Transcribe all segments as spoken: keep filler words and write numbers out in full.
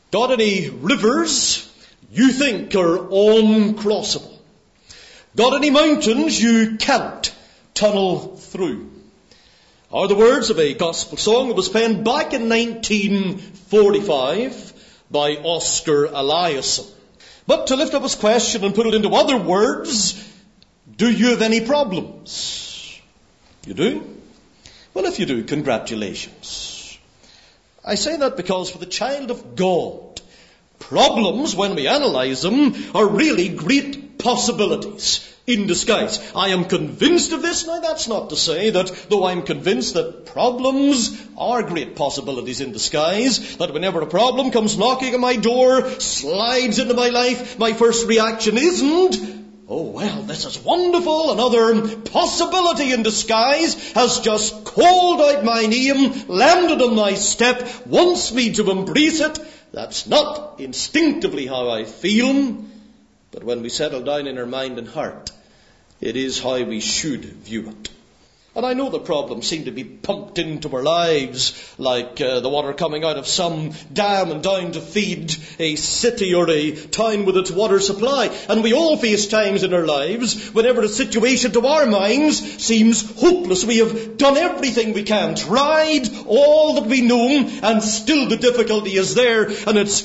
Got any rivers you think are uncrossable? Got any mountains you can't tunnel through? Are the words of a gospel song that was penned back in nineteen forty-five by Oscar Eliason. But to lift up his question and put it into other words, do you have any problems? You do? Well, if you do, congratulations. I say that because for the child of God, problems, when we analyze them, are really great possibilities in disguise. I am convinced of this. Now, that's not to say that, though I'm convinced that problems are great possibilities in disguise, that whenever a problem comes knocking on my door, slides into my life, my first reaction isn't, oh, well, this is wonderful. Another possibility in disguise has just called out my name, landed on my step, wants me to embrace it. That's not instinctively how I feel. But when we settle down in our mind and heart, it is how we should view it. And I know the problems seem to be pumped into our lives like uh, the water coming out of some dam and down to feed a city or a town with its water supply. And we all face times in our lives whenever the situation to our minds seems hopeless. We have done everything we can, tried all that we know, and still the difficulty is there and it's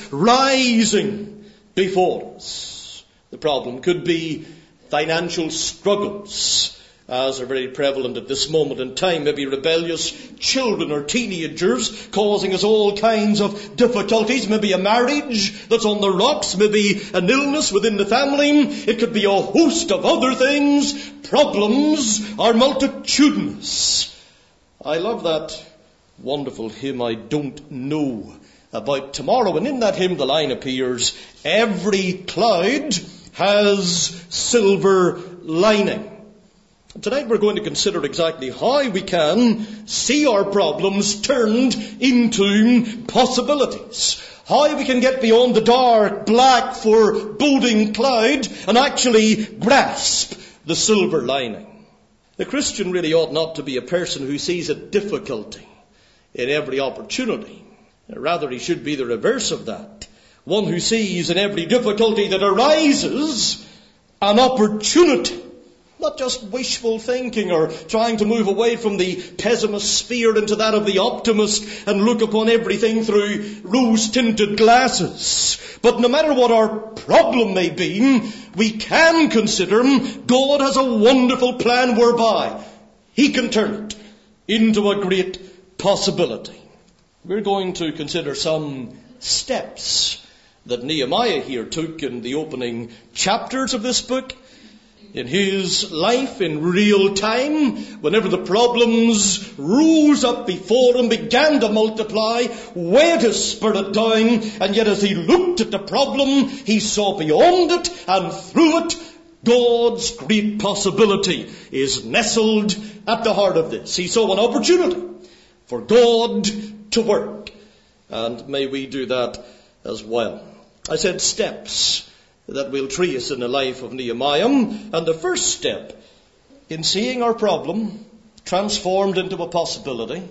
rising before us. The problem could be financial struggles, as are very prevalent at this moment in time. Maybe rebellious children or teenagers causing us all kinds of difficulties. Maybe a marriage that's on the rocks. Maybe an illness within the family. It could be a host of other things. Problems are multitudinous. I love that wonderful hymn, I Don't Know About Tomorrow. And in that hymn the line appears, every cloud has silver lining. Tonight we're going to consider exactly how we can see our problems turned into possibilities. How we can get beyond the dark, black, foreboding cloud and actually grasp the silver lining. The Christian really ought not to be a person who sees a difficulty in every opportunity. Rather, he should be the reverse of that. One who sees in every difficulty that arises an opportunity. Not just wishful thinking or trying to move away from the pessimist sphere into that of the optimist and look upon everything through rose-tinted glasses. But no matter what our problem may be, we can consider God has a wonderful plan whereby He can turn it into a great possibility. We're going to consider some steps that Nehemiah here took in the opening chapters of this book. In his life, in real time, whenever the problems rose up before him, began to multiply, weighed his spirit down, and yet as he looked at the problem, he saw beyond it, and through it, God's great possibility is nestled at the heart of this. He saw an opportunity for God to work, and may we do that as well. I said steps that we'll trace in the life of Nehemiah. And the first step in seeing our problem transformed into a possibility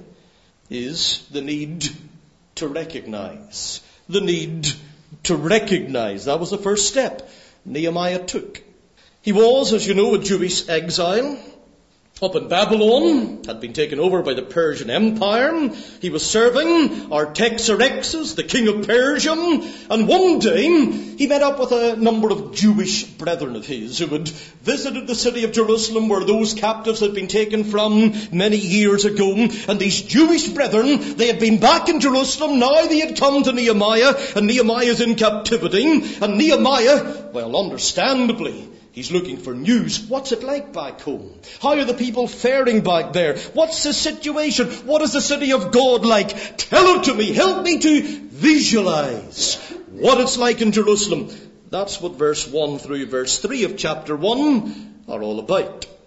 is the need to recognize. The need to recognize. That was the first step Nehemiah took. He was, as you know, a Jewish exile up in Babylon, had been taken over by the Persian Empire. He was serving Artaxerxes, the king of Persia, and one day he met up with a number of Jewish brethren of his who had visited the city of Jerusalem where those captives had been taken from many years ago. And these Jewish brethren, they had been back in Jerusalem, now they had come to Nehemiah, and Nehemiah's in captivity. And Nehemiah, well, understandably, he's looking for news. What's it like back home? How are the people faring back there? What's the situation? What is the city of God like? Tell it to me. Help me to visualize what it's like in Jerusalem. That's what verse one through verse three of chapter one are all about.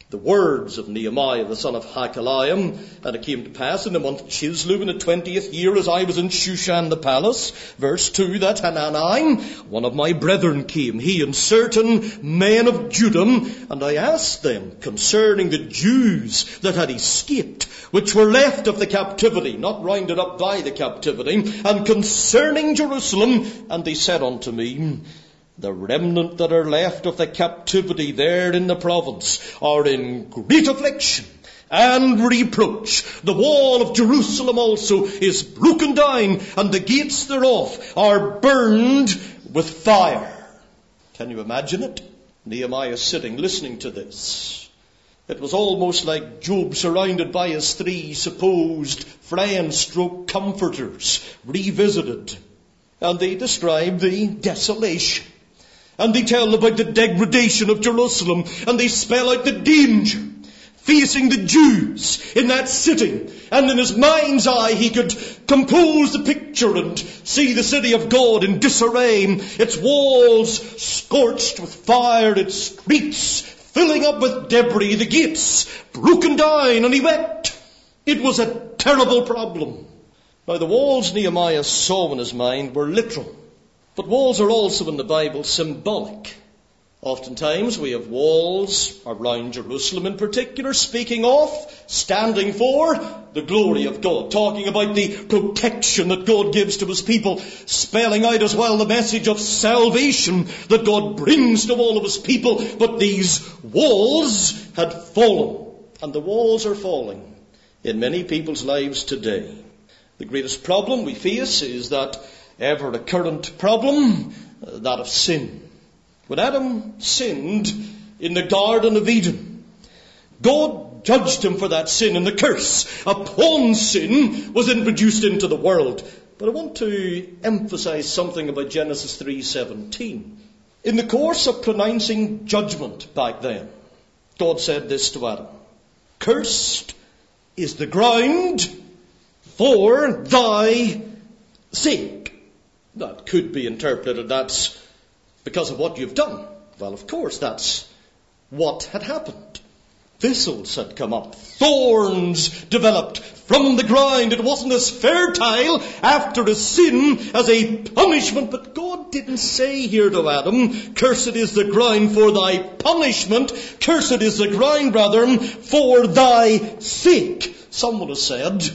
the words of Nehemiah, the son of Hakaliah. And it came to pass in the month of Chislev, in the twentieth year, as I was in Shushan the palace, verse two, that Hanani, one of my brethren, came, he and certain men of Judah, and I asked them concerning the Jews that had escaped, which were left of the captivity, not rounded up by the captivity, and concerning Jerusalem, and they said unto me, the remnant that are left of the captivity there in the province are in great affliction and reproach. The wall of Jerusalem also is broken down, and the gates thereof are burned with fire. Can you imagine it? Nehemiah sitting, listening to this. It was almost like Job surrounded by his three supposed friends stroke comforters, revisited. And they describe the desolation. And they tell about the degradation of Jerusalem. And they spell out the danger facing the Jews in that city. And in his mind's eye he could compose the picture and see the city of God in disarray, its walls scorched with fire, its streets filling up with debris, the gates broken down, and he wept. It was a terrible problem. Now the walls Nehemiah saw in his mind were literal. But walls are also in the Bible symbolic. Oftentimes we have walls around Jerusalem in particular, speaking of, standing for the glory of God, talking about the protection that God gives to his people, spelling out as well the message of salvation that God brings to all of his people. But these walls had fallen, and the walls are falling in many people's lives today. The greatest problem we face is that ever-recurrent problem, uh, that of sin. When Adam sinned in the Garden of Eden, God judged him for that sin, and the curse upon sin was introduced into the world. But I want to emphasize something about Genesis three seventeen. In the course of pronouncing judgment back then, God said this to Adam, cursed is the ground for thy sake. That could be interpreted, that's because of what you've done. Well, of course, that's what had happened. Thistles had come up. Thorns developed from the ground. It wasn't as fertile after a sin as a punishment. But God didn't say here to Adam, cursed is the ground for thy punishment. Cursed is the ground, rather, for thy sake. Someone has said,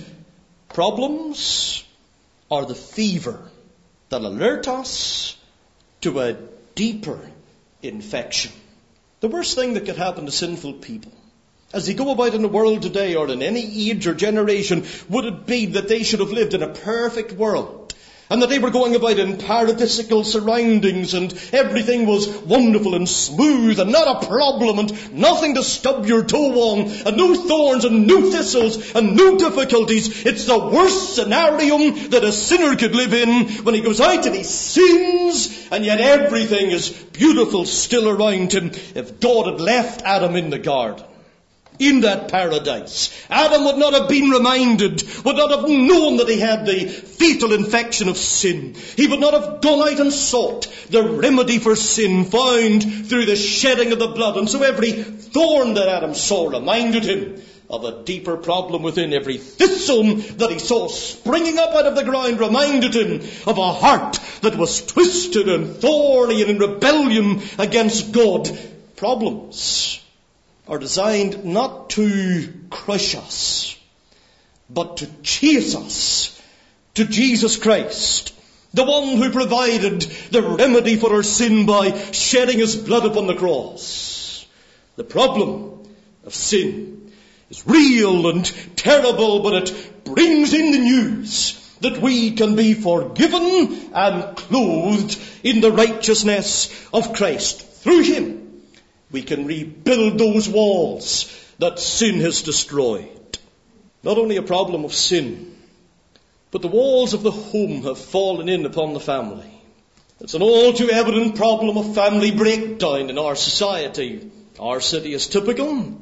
problems are the fever that alert us to a deeper infection. The worst thing that could happen to sinful people as they go about in the world today, or in any age or generation, would it be that they should have lived in a perfect world, and that they were going about in paradisical surroundings, and everything was wonderful and smooth, and not a problem, and nothing to stub your toe on, and no thorns and no thistles and no difficulties. It's the worst scenario that a sinner could live in, when he goes out and he sins, and yet everything is beautiful still around him. If God had left Adam in the garden, in that paradise, Adam would not have been reminded, would not have known that he had the fatal infection of sin. He would not have gone out and sought the remedy for sin found through the shedding of the blood. And so every thorn that Adam saw reminded him of a deeper problem within. Every thistle that he saw springing up out of the ground reminded him of a heart that was twisted and thorny and in rebellion against God. Problems are designed not to crush us, but to chase us to Jesus Christ, the one who provided the remedy for our sin by shedding his blood upon the cross. The problem of sin is real and terrible, but it brings in the news that we can be forgiven and clothed in the righteousness of Christ. Through him, we can rebuild those walls that sin has destroyed. Not only a problem of sin, but the walls of the home have fallen in upon the family. It's an all too evident problem of family breakdown in our society. Our city is typical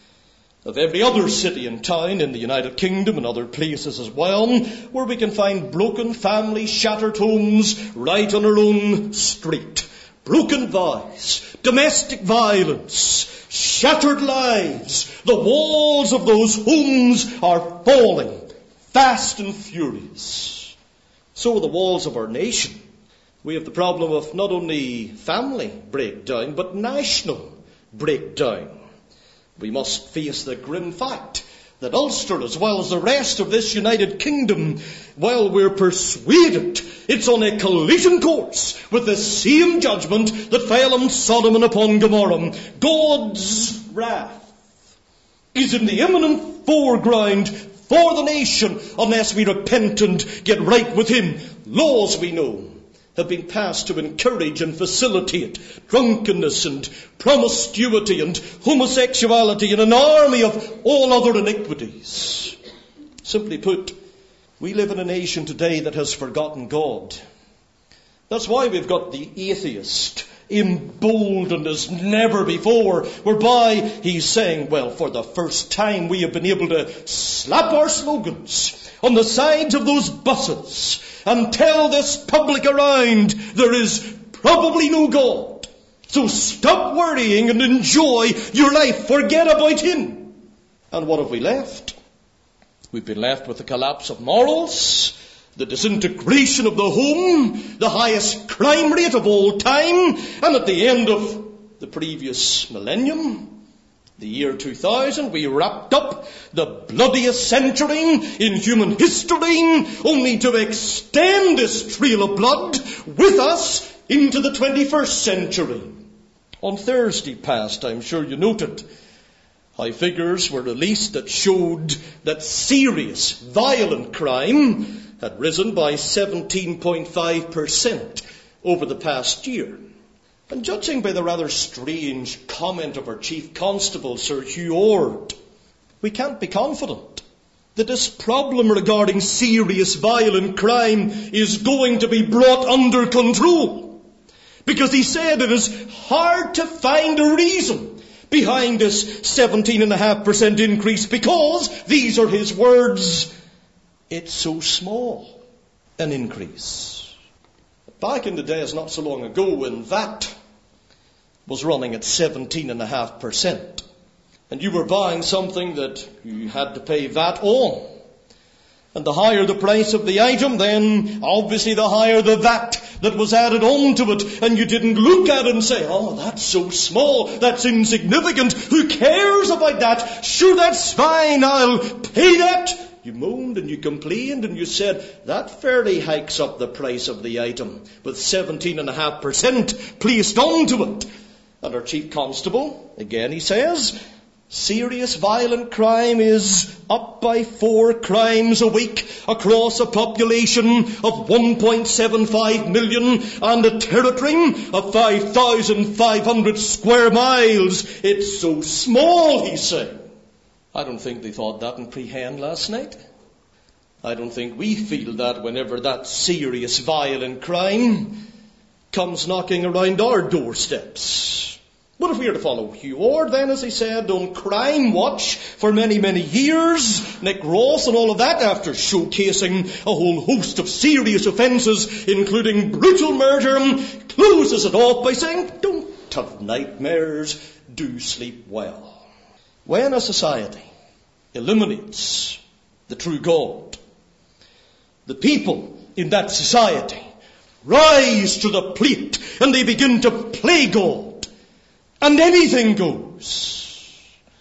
of every other city and town in the United Kingdom and other places as well, where we can find broken families, shattered homes right on our own street. Broken vows, domestic violence, shattered lives. The walls of those homes are falling fast and furious. So are the walls of our nation. We have the problem of not only family breakdown, but national breakdown. We must face the grim fact that Ulster, as well as the rest of this United Kingdom, well, we're persuaded it's on a collision course with the same judgment that fell on Sodom and upon Gomorrah. God's wrath is in the imminent foreground for the nation unless we repent and get right with Him. Laws, we know, have been passed to encourage and facilitate drunkenness and promiscuity and homosexuality and an army of all other iniquities. Simply put, we live in a nation today that has forgotten God. That's why we've got the atheist emboldened as never before, whereby he's saying, well, for the first time we have been able to slap our slogans on the sides of those buses and tell this public around there is probably no God. So stop worrying and enjoy your life. Forget about Him. And what have we left? We've been left with the collapse of morals, the disintegration of the home, the highest crime rate of all time, and at the end of the previous millennium, the year two thousand, we wrapped up the bloodiest century in human history, only to extend this trail of blood with us into the twenty-first century. On Thursday past, I'm sure you noted, high figures were released that showed that serious, violent crime had risen by seventeen point five percent over the past year. And judging by the rather strange comment of our Chief Constable, Sir Hugh Ord, we can't be confident that this problem regarding serious violent crime is going to be brought under control. Because he said it is hard to find a reason behind this seventeen point five percent increase because, these are his words, it's so small an increase. Back in the days not so long ago when V A T was running at seventeen point five percent and you were buying something that you had to pay V A T on, and the higher the price of the item, then obviously the higher the V A T that was added on to it, and you didn't look at it and say, oh, that's so small, that's insignificant, who cares about that? Sure, that's fine, I'll pay that. You moaned and you complained and you said, that fairly hikes up the price of the item with seventeen point five percent placed onto it. And our Chief Constable, again he says, serious violent crime is up by four crimes a week across a population of one point seven five million and a territory of five thousand five hundred square miles. It's so small, he's saying. I don't think they thought that in Prehend last night. I don't think we feel that whenever that serious violent crime comes knocking around our doorsteps. But if we are to follow Hugh Ord, then, as he said, on Crime Watch for many, many years, Nick Ross and all of that, after showcasing a whole host of serious offences, including brutal murder, closes it off by saying, don't have nightmares, do sleep well. When a society eliminates the true God, the people in that society rise to the plate and they begin to play God, and anything goes.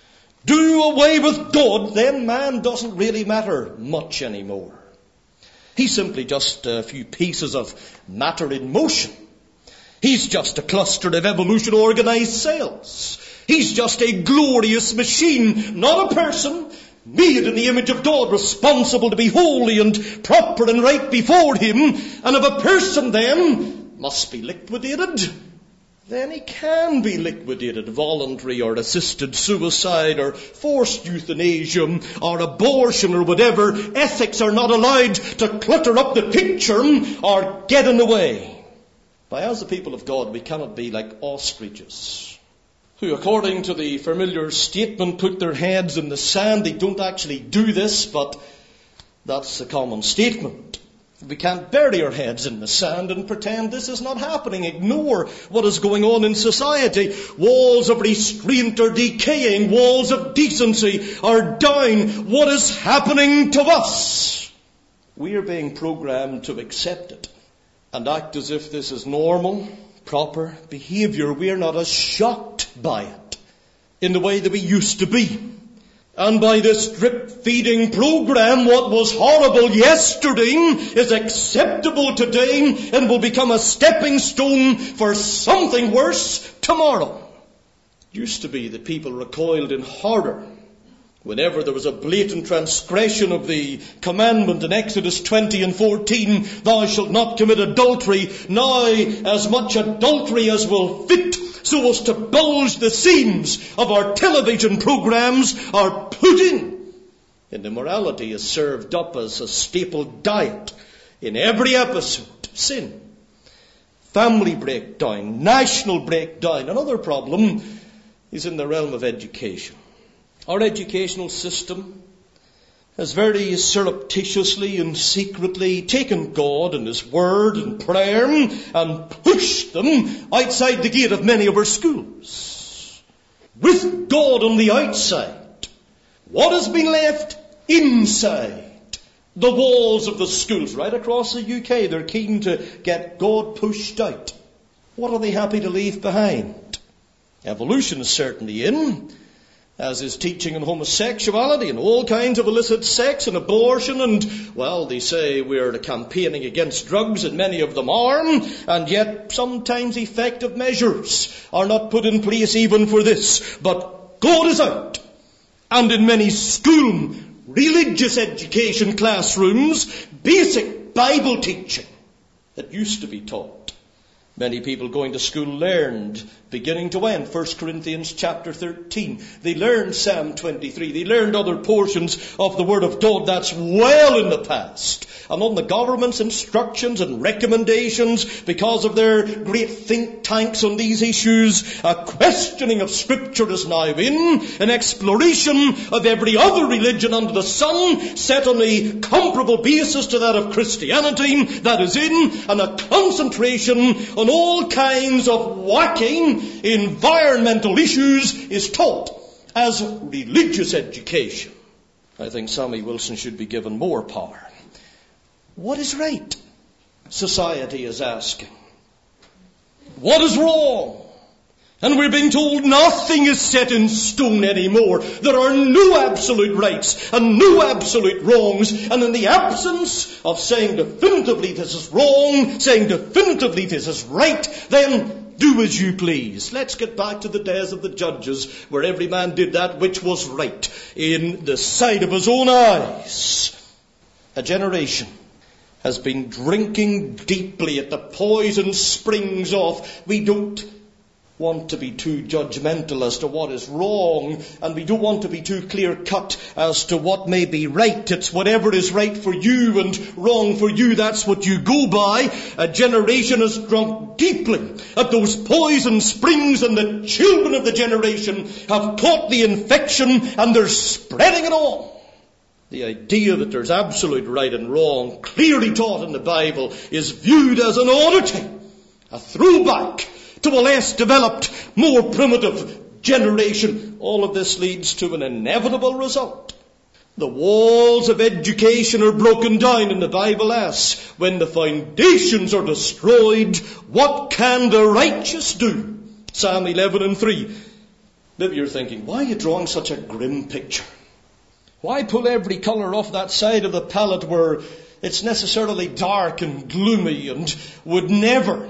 Do away with God, then man doesn't really matter much anymore. He's simply just a few pieces of matter in motion. He's just a cluster of evolution organized cells. He's just a glorious machine, not a person, made in the image of God, responsible to be holy and proper and right before Him. And if a person then must be liquidated, then he can be liquidated. Voluntary or assisted suicide or forced euthanasia or abortion or whatever. Ethics are not allowed to clutter up the picture or get in the way. But as the people of God, we cannot be like ostriches, who, according to the familiar statement, put their heads in the sand. They don't actually do this, but that's the common statement. We can't bury our heads in the sand and pretend this is not happening. Ignore what is going on in society. Walls of restraint are decaying. Walls of decency are down. What is happening to us? We are being programmed to accept it and act as if this is normal, proper behavior. We are not as shocked by it in the way that we used to be. And by this drip-feeding program, what was horrible yesterday is acceptable today and will become a stepping stone for something worse tomorrow. It used to be that people recoiled in horror whenever there was a blatant transgression of the commandment in Exodus twenty and fourteen, thou shalt not commit adultery. Now, as much adultery as will fit, so as to bulge the seams of our television programs, are put in. And immorality is served up as a staple diet in every episode. Sin, family breakdown, national breakdown. Another problem is in the realm of education. Our educational system has very surreptitiously and secretly taken God and His Word and prayer and pushed them outside the gate of many of our schools. With God on the outside, what has been left inside the walls of the schools? Right across the U K, they're keen to get God pushed out. What are they happy to leave behind? Evolution is certainly in, as is teaching on homosexuality and all kinds of illicit sex and abortion, and, well, they say we're campaigning against drugs, and many of them are, and yet sometimes effective measures are not put in place even for this. But God is out, and in many school religious education classrooms, basic Bible teaching that used to be taught. Many people going to school learned, beginning to end, First Corinthians chapter thirteen. They learned Psalm twenty-three. They learned other portions of the Word of God. That's well in the past. And on the government's instructions and recommendations, because of their great think tanks on these issues, a questioning of Scripture is now in, an exploration of every other religion under the sun, set on a comparable basis to that of Christianity, that is in, and a concentration on all kinds of wacky environmental issues is taught as religious education. I think Sammy Wilson should be given more power. What is right? Society is asking. What is wrong? And we're being told nothing is set in stone anymore. There are no absolute rights and no absolute wrongs. And in the absence of saying definitively this is wrong, saying definitively this is right, then do as you please. Let's get back to the days of the judges, where every man did that which was right in the sight of his own eyes. A generation has been drinking deeply at the poison springs of, we don't want to be too judgmental as to what is wrong, and we don't want to be too clear-cut as to what may be right. It's whatever is right for you and wrong for you, that's what you go by. A generation has drunk deeply at those poison springs, and the children of the generation have caught the infection, and they're spreading it on. The idea that there's absolute right and wrong, clearly taught in the Bible, is viewed as an oddity, a throwback to a less developed, more primitive generation. All of this leads to an inevitable result. The walls of education are broken down, and the Bible asks, when the foundations are destroyed, what can the righteous do? Psalm eleven and three. Maybe you're thinking, why are you drawing such a grim picture? Why pull every colour off that side of the palette where it's necessarily dark and gloomy and would never,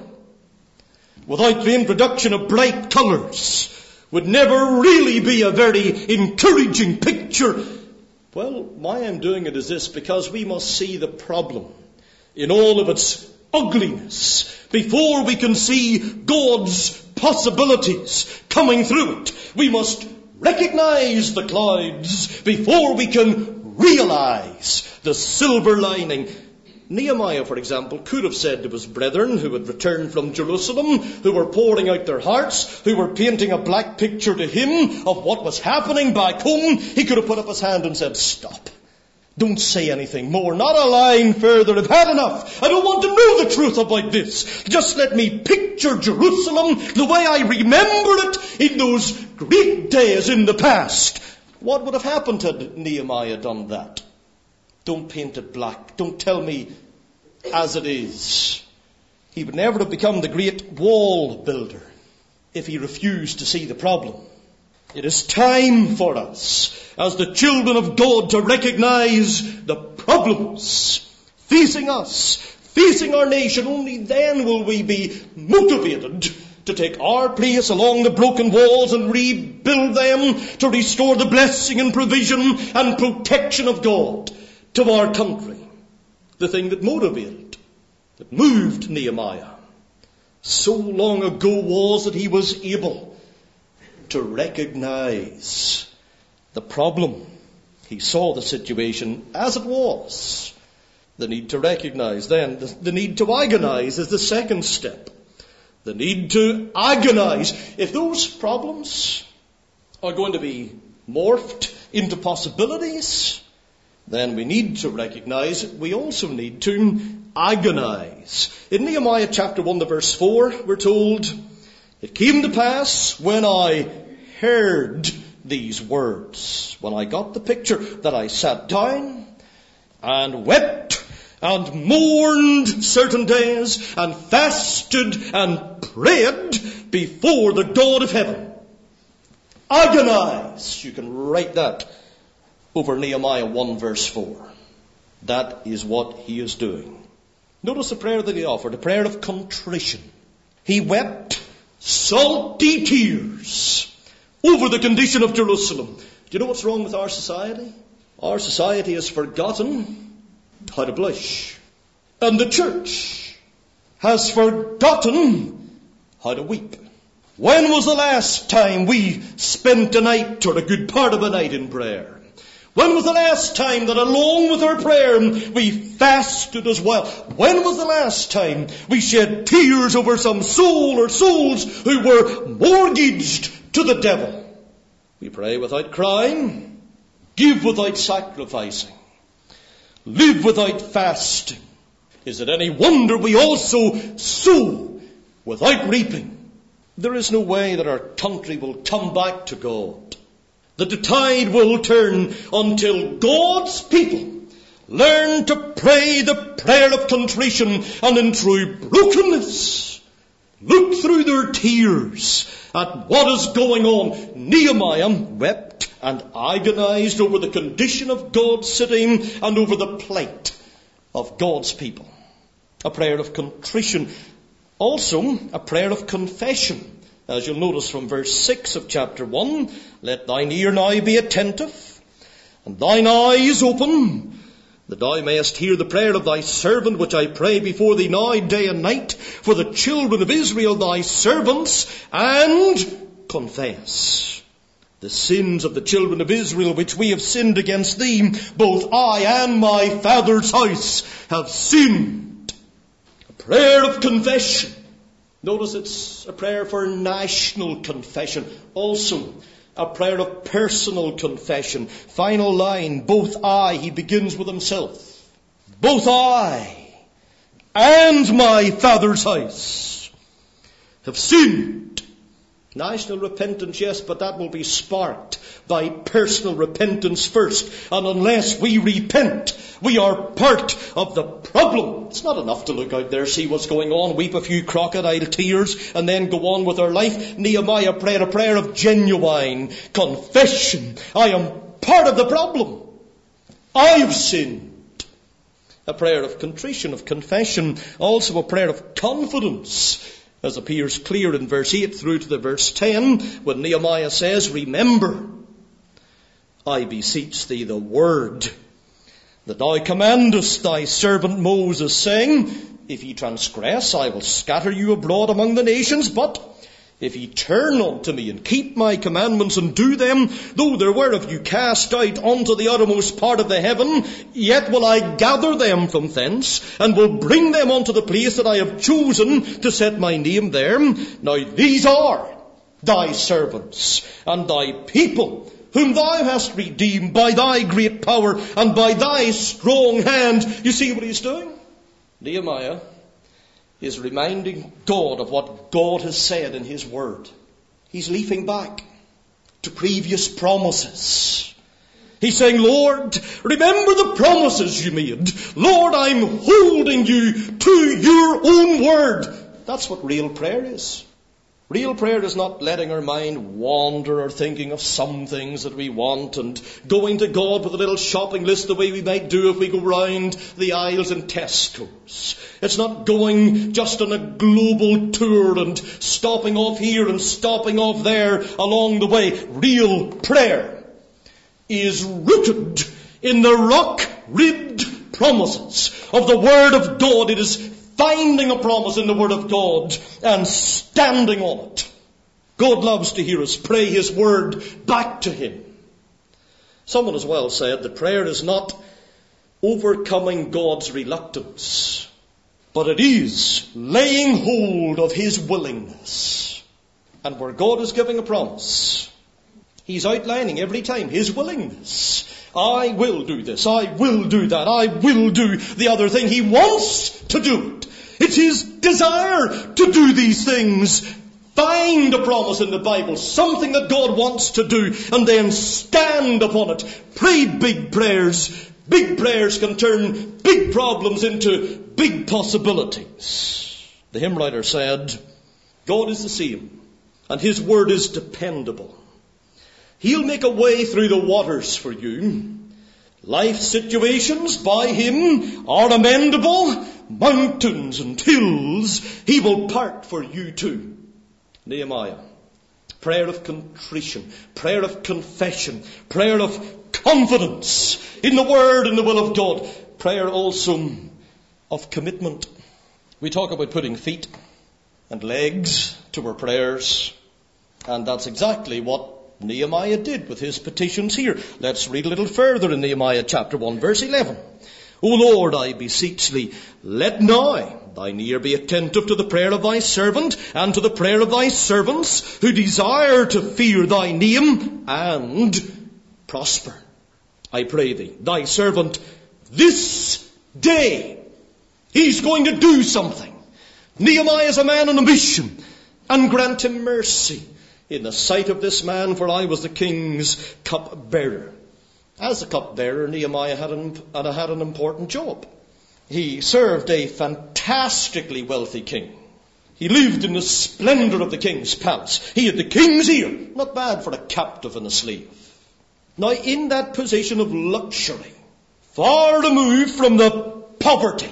without the introduction of bright colours, would never really be a very encouraging picture? Well, why I'm doing it is this, because we must see the problem in all of its ugliness before we can see God's possibilities coming through it. We must recognize the clouds before we can realize the silver lining. Nehemiah, for example, could have said to his brethren who had returned from Jerusalem, who were pouring out their hearts, who were painting a black picture to him of what was happening back home, he could have put up his hand and said, stop. Don't say anything more. Not a line further. I've had enough. I don't want to know the truth about this. Just let me picture Jerusalem the way I remember it in those great days in the past. What would have happened had Nehemiah done that? Don't paint it black. Don't tell me as it is. He would never have become the great wall builder if he refused to see the problem. It is time for us, as the children of God, to recognize the problems facing us, facing our nation. Only then will we be motivated to take our place along the broken walls and rebuild them, to restore the blessing and provision and protection of God to our country. The thing that motivated, that moved Nehemiah so long ago was that he was able to recognize the problem. He saw the situation as it was. The need to recognize then, the, the need to agonize is the second step. The need to agonize. If those problems are going to be morphed into possibilities, then we need to recognize it. We also need to agonize. In Nehemiah chapter one to verse four, we're told, "It came to pass when I heard these words, when I got the picture, that I sat down and wept and mourned certain days and fasted and prayed before the God of heaven." Agonize. You can write that over Nehemiah one verse four. That is what he is doing. Notice the prayer that he offered, a prayer of contrition. He wept salty tears over the condition of Jerusalem. Do you know what's wrong with our society? Our society has forgotten how to blush. And the church has forgotten how to weep. When was the last time we spent a night or a good part of a night in prayer? When was the last time that along with our prayer we fasted as well? When was the last time we shed tears over some soul or souls who were mortgaged to the devil? We pray without crying, give without sacrificing, live without fasting. Is it any wonder we also sow without reaping? There is no way that our country will come back to God, that the tide will turn, until God's people learn to pray the prayer of contrition and in true brokenness look through their tears at what is going on. Nehemiah wept and agonized over the condition of God's city and over the plight of God's people. A prayer of contrition. Also, a prayer of confession. As you'll notice from verse six of chapter one, "Let thine ear now be attentive, and thine eyes open, that thou mayest hear the prayer of thy servant, which I pray before thee now day and night, for the children of Israel thy servants, and confess the sins of the children of Israel, which we have sinned against thee. Both I and my father's house have sinned." A prayer of confession. Notice it's a prayer for national confession. Also, a prayer of personal confession. Final line, both I, he begins with himself. Both I and my father's house have sinned. National repentance, yes, but that will be sparked by personal repentance first. And unless we repent, we are part of the problem. It's not enough to look out there, see what's going on, weep a few crocodile tears, and then go on with our life. Nehemiah prayed a prayer of genuine confession. I am part of the problem. I've sinned. A prayer of contrition, of confession. Also a prayer of confidence, as appears clear in verse eight through to the verse ten, when Nehemiah says, "Remember, I beseech thee, the word that thou commandest thy servant Moses, saying, If ye transgress, I will scatter you abroad among the nations. But if ye turn unto me and keep my commandments and do them, though there were of you cast out unto the uttermost part of the heaven, yet will I gather them from thence, and will bring them unto the place that I have chosen to set my name there. Now these are thy servants and thy people, whom thou hast redeemed by thy great power and by thy strong hand. You see what he's doing? Nehemiah is reminding God of what God has said in his word. He's leafing back to previous promises. He's saying, Lord, remember the promises you made. Lord, I'm holding you to your own word. That's what real prayer is. Real prayer is not letting our mind wander or thinking of some things that we want and going to God with a little shopping list the way we might do if we go round the aisles in Tesco's. It's not going just on a global tour and stopping off here and stopping off there along the way. Real prayer is rooted in the rock-ribbed promises of the Word of God. It is finding a promise in the Word of God and standing on it. God loves to hear us pray His Word back to Him. Someone has well said that prayer is not overcoming God's reluctance, but it is laying hold of His willingness. And where God is giving a promise, He's outlining every time His willingness. I will do this. I will do that. I will do the other thing. He wants to do it. It's His desire to do these things. Find a promise in the Bible, something that God wants to do, and then stand upon it. Pray big prayers. Big prayers can turn big problems into big possibilities. The hymn writer said, God is the same, and His word is dependable. He'll make a way through the waters for you. Life situations by Him are amendable. Mountains and hills He will part for you too. Nehemiah. Prayer of contrition. Prayer of confession. Prayer of confidence in the Word and the will of God. Prayer also of commitment. We talk about putting feet and legs to our prayers. And that's exactly what Nehemiah did with his petitions here. Let's read a little further in Nehemiah chapter one, verse eleven. O Lord, I beseech thee, let now thine ear be attentive to the prayer of thy servant and to the prayer of thy servants who desire to fear thy name and prosper. I pray thee, thy servant, this day, he's going to do something. Nehemiah is a man on a mission, and grant him mercy in the sight of this man, for I was the king's cupbearer. As the cupbearer, Nehemiah had an, had an important job. He served a fantastically wealthy king. He lived in the splendor of the king's palace. He had the king's ear. Not bad for a captive and a slave. Now, in that position of luxury, far removed from the poverty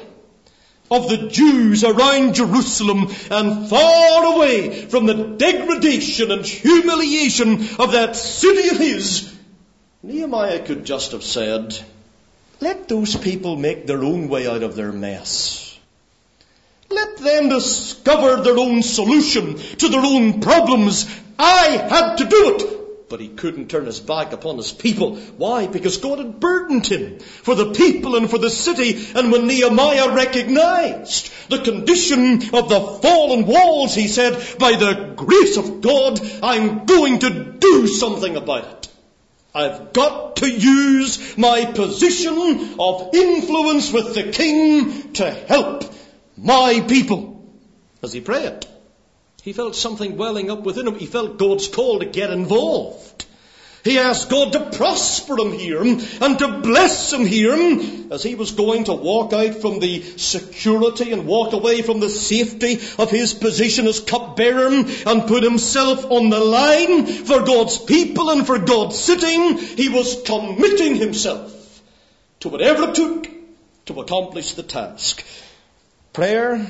of the Jews around Jerusalem and far away from the degradation and humiliation of that city of his, Nehemiah could just have said, let those people make their own way out of their mess. Let them discover their own solution to their own problems. I had to do it. But he couldn't turn his back upon his people. Why? Because God had burdened him for the people and for the city. And when Nehemiah recognized the condition of the fallen walls, he said, by the grace of God, I'm going to do something about it. I've got to use my position of influence with the king to help my people. As he prayed, he felt something welling up within him. He felt God's call to get involved. He asked God to prosper him here and to bless him here as he was going to walk out from the security and walk away from the safety of his position as cupbearer and put himself on the line for God's people and for God's sitting. He was committing himself to whatever it took to accomplish the task. Prayer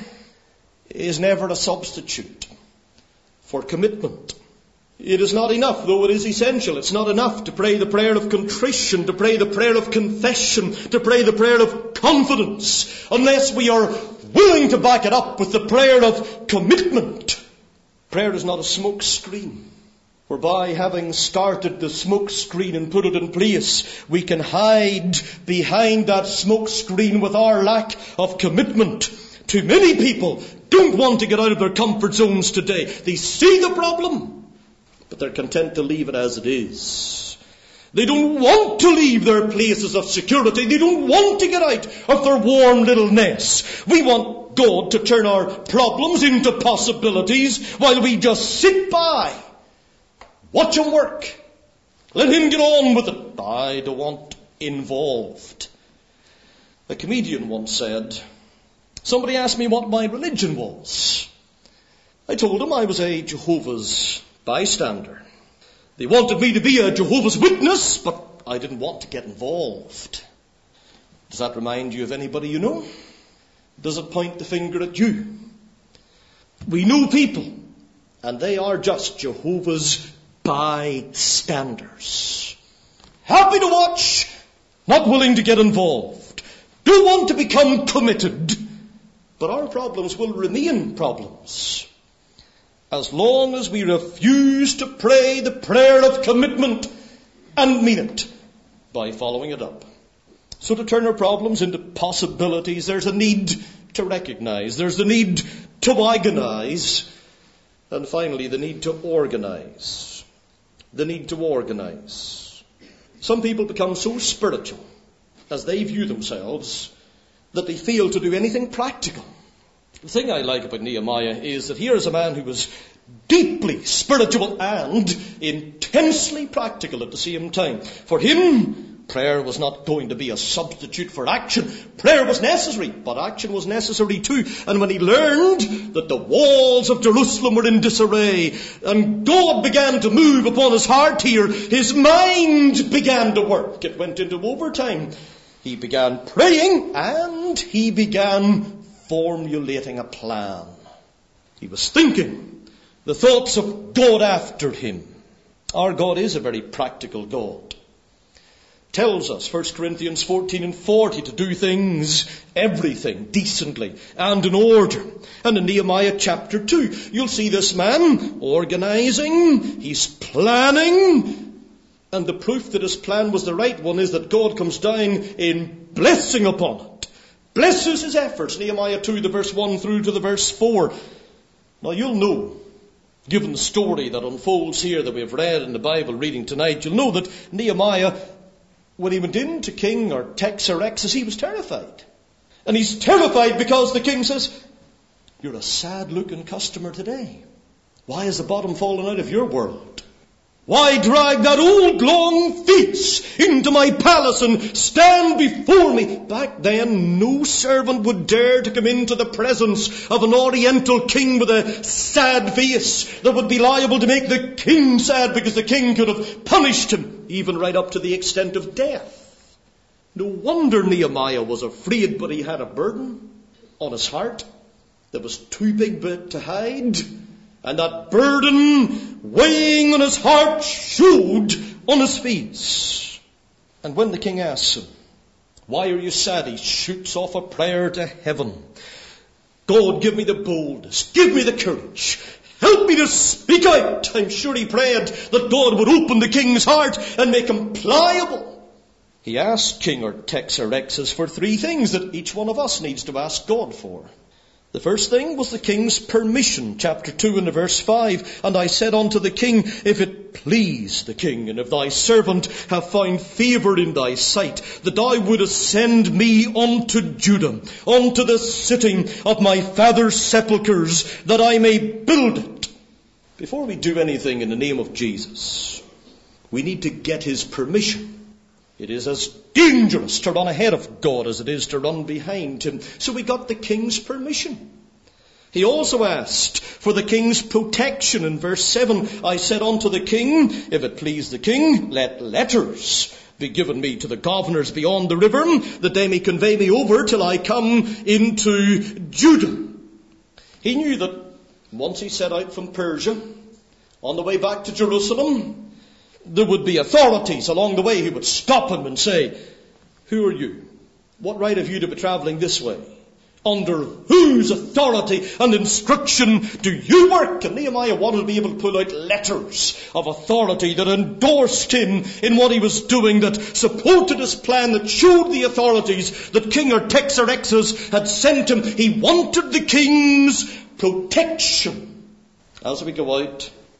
is never a substitute for commitment. It is not enough, though it is essential. It's not enough to pray the prayer of contrition, to pray the prayer of confession, to pray the prayer of confidence, unless we are willing to back it up with the prayer of commitment. Prayer is not a smoke screen, whereby having started the smoke screen and put it in place, we can hide behind that smoke screen with our lack of commitment. Too many people don't want to get out of their comfort zones today. They see the problem, but they're content to leave it as it is. They don't want to leave their places of security. They don't want to get out of their warm little nests. We want God to turn our problems into possibilities while we just sit by. Watch him work. Let him get on with it. I don't want involved. A comedian once said, somebody asked me what my religion was. I told him I was a Jehovah's bystander. They wanted me to be a Jehovah's Witness, but I didn't want to get involved. Does that remind you of anybody you know? Does it point the finger at you? We know people, and they are just Jehovah's bystanders. Happy to watch, not willing to get involved. Do want to become committed, but our problems will remain problems as long as we refuse to pray the prayer of commitment and mean it by following it up. So to turn our problems into possibilities, there's a need to recognize, there's the need to agonize, and finally the need to organize. The need to organize. Some people become so spiritual as they view themselves that they fail to do anything practical. The thing I like about Nehemiah is that here is a man who was deeply spiritual and intensely practical at the same time. For him, prayer was not going to be a substitute for action. Prayer was necessary, but action was necessary too. And when he learned that the walls of Jerusalem were in disarray, and God began to move upon his heart here, his mind began to work. It went into overtime. He began praying, and he began formulating a plan. He was thinking the thoughts of God after him. Our God is a very practical God. Tells us, First Corinthians fourteen and forty, to do things, everything, decently and in order. And in Nehemiah chapter two, you'll see this man organizing, he's planning, and the proof that his plan was the right one is that God comes down in blessing upon it. Blesses his efforts. Nehemiah two, the verse one through to the verse four. Now you'll know, given the story that unfolds here that we've read in the Bible reading tonight, you'll know that Nehemiah, when he went into King Artaxerxes, he was terrified. And he's terrified because the king says, you're a sad-looking customer today. Why has the bottom fallen out of your world? Why drag that old long face into my palace and stand before me? Back then, no servant would dare to come into the presence of an oriental king with a sad face that would be liable to make the king sad, because the king could have punished him, even right up to the extent of death. No wonder Nehemiah was afraid, but he had a burden on his heart that was too big to hide. And that burden weighing on his heart showed on his face. And when the king asks him, why are you sad? He shoots off a prayer to heaven. God, give me the boldness. Give me the courage. Help me to speak out. I'm sure he prayed that God would open the king's heart and make him pliable. He asked King Artaxerxes for three things that each one of us needs to ask God for. The first thing was the king's permission, chapter two and verse five. And I said unto the king, if it please the king, and if thy servant have found favour in thy sight, that thou wouldest send me unto Judah, unto the sitting of my father's sepulchres, that I may build it. Before we do anything in the name of Jesus, we need to get his permission. It is as dangerous to run ahead of God as it is to run behind him. So we got the king's permission. He also asked for the king's protection. In verse seven, I said unto the king, if it please the king, let letters be given me to the governors beyond the river, that they may convey me over till I come into Judah. He knew that once he set out from Persia, on the way back to Jerusalem, there would be authorities along the way who would stop him and say, who are you? What right have you to be travelling this way? Under whose authority and instruction do you work? And Nehemiah wanted to be able to pull out letters of authority that endorsed him in what he was doing, that supported his plan, that showed the authorities that King Artaxerxes had sent him. He wanted the king's protection. As we go out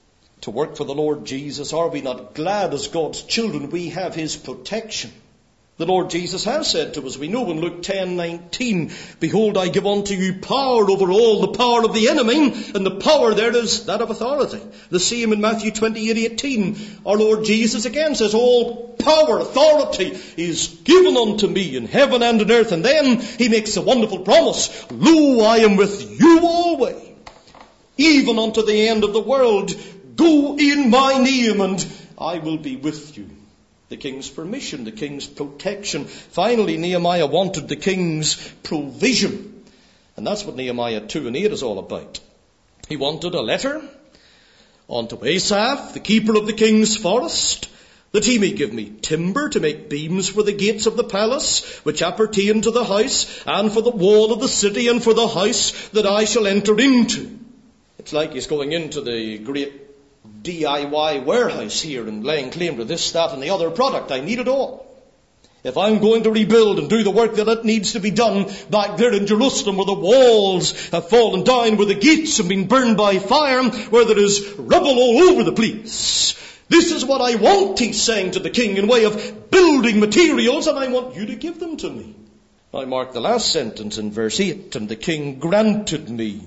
to work for the Lord Jesus? Are we not glad as God's children we have his protection? The Lord Jesus has said to us, we know in Luke ten nineteen, behold, I give unto you power over all the power of the enemy, and the power there is that of authority. The same in Matthew twenty-eight eighteen. Our Lord Jesus again says, all power, authority is given unto me in heaven and on earth. And then he makes a wonderful promise. Lo, I am with you always, even unto the end of the world. Go in my name, and I will be with you. The king's permission, the king's protection. Finally, Nehemiah wanted the king's provision. And that's what Nehemiah two and eight is all about. He wanted a letter unto Asaph, the keeper of the king's forest, that he may give me timber to make beams for the gates of the palace, which appertain to the house, and for the wall of the city, and for the house that I shall enter into. It's like he's going into the great D I Y warehouse here and laying claim to this, that and the other product. I need it all. If I'm going to rebuild and do the work that it needs to be done back there in Jerusalem, where the walls have fallen down, where the gates have been burned by fire, where there is rubble all over the place. This is what I want, he's saying to the king, in way of building materials, and I want you to give them to me. I mark the last sentence in verse eight, and the king granted me,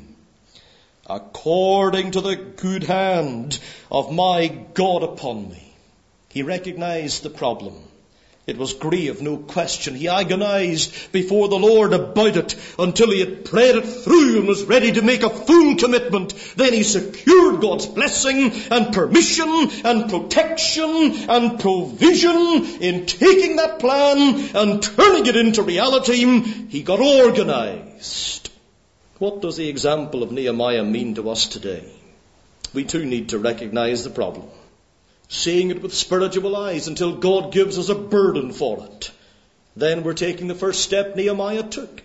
according to the good hand of my God upon me. He recognized the problem. It was grave, no question. He agonized before the Lord about it until he had prayed it through and was ready to make a full commitment. Then he secured God's blessing and permission and protection and provision in taking that plan and turning it into reality. He got organized. What does the example of Nehemiah mean to us today? We too need to recognize the problem, seeing it with spiritual eyes until God gives us a burden for it. Then we're taking the first step Nehemiah took.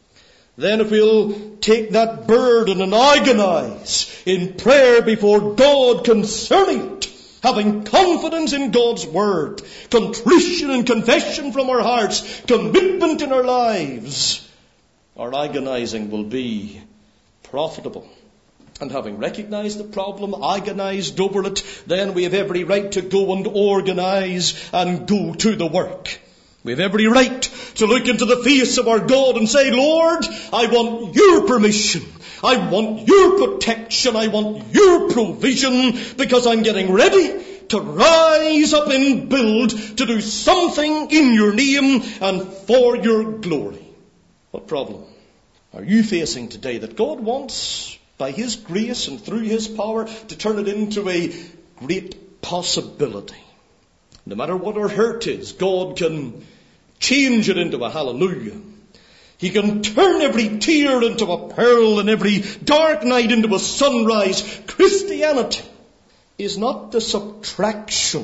Then if we'll take that burden and agonize in prayer before God concerning it, having confidence in God's word, contrition and confession from our hearts, commitment in our lives, our agonizing will be profitable. And having recognized the problem, agonized over it, then we have every right to go and organize and go to the work. We have every right to look into the face of our God and say, Lord, I want your permission. I want your protection. I want your provision, because I'm getting ready to rise up and build, to do something in your name and for your glory. What problem are you facing today that God wants, by his grace and through his power, to turn it into a great possibility? No matter what our hurt is, God can change it into a hallelujah. He can turn every tear into a pearl and every dark night into a sunrise. Christianity is not the subtraction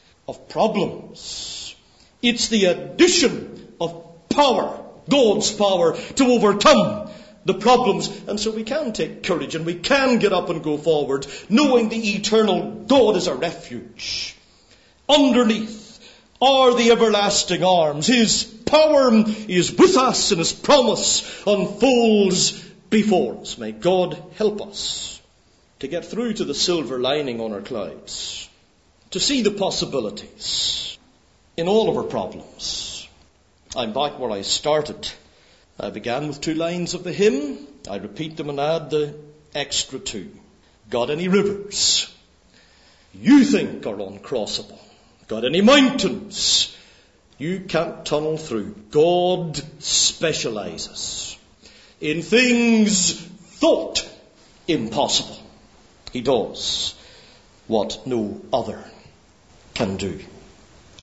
of problems. It's the addition of power, God's power, to overcome the problems. And so we can take courage and we can get up and go forward, knowing the eternal God is a refuge. Underneath are the everlasting arms. His power is with us and his promise unfolds before us. May God help us to get through to the silver lining on our clouds, to see the possibilities in all of our problems. I'm back where I started. I began with two lines of the hymn. I repeat them and add the extra two. Got any rivers you think are uncrossable? Got any mountains you can't tunnel through? God specializes in things thought impossible. He does what no other can do.